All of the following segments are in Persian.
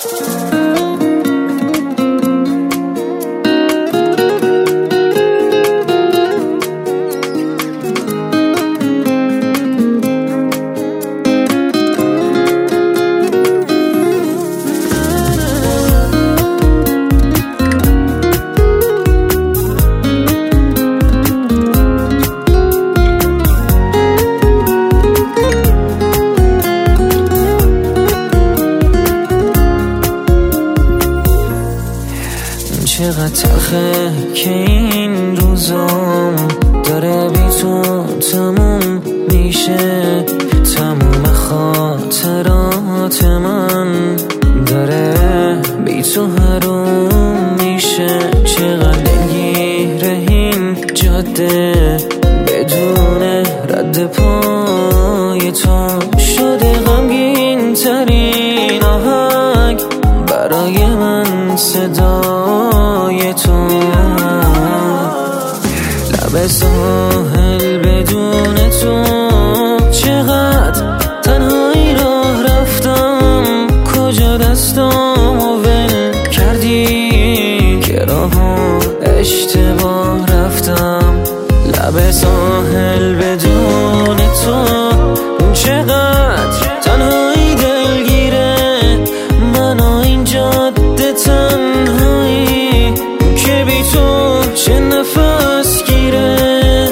چقدر تلخه که این روزام داره بی تو تموم میشه، تموم خاطرات من داره بی تو حروم میشه. چقدر دلگیره این جاده بدون رد پای تو، شده غمگین ترین آهنگ برای من صدای تو. لب ساحل بدون تو، چقدر تنهایی راه رفتم، کجا دستامو ول کردی که راهو اشتباه رفتم. لب ساحل بدون تو، چقدر تنهایی دلگیره منو این جاده، تنهایی که بی تو چه نفس گیره.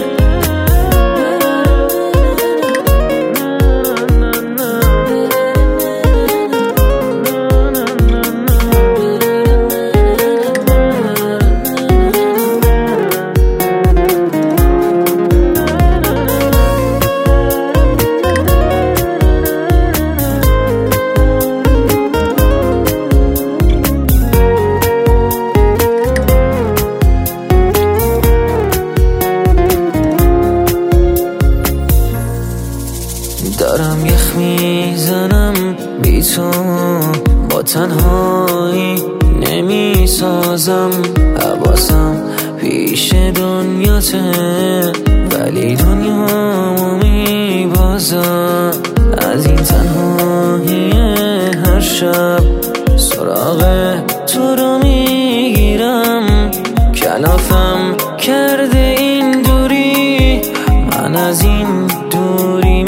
دارم یخ میزنم بی تو، با تنهایی نمی سازم. حواسم پیش دنیاته ولی دنیامو می بازم. از این تنهایی هر شب سراغ تو رو میگیرم. کلافم کرده این دوری، من از این دوری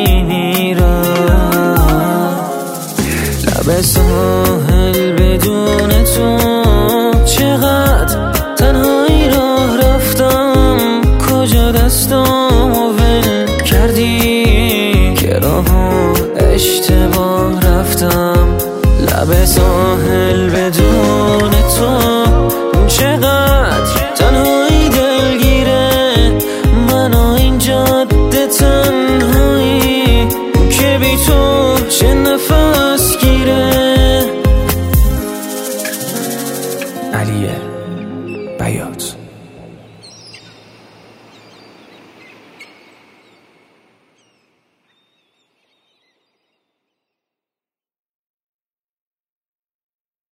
لب ساحل بدون تو، چقدر تنهایی راه رفتم، کجا دستامو ول کردی که راهو اشتباه رفتم. لب ساحل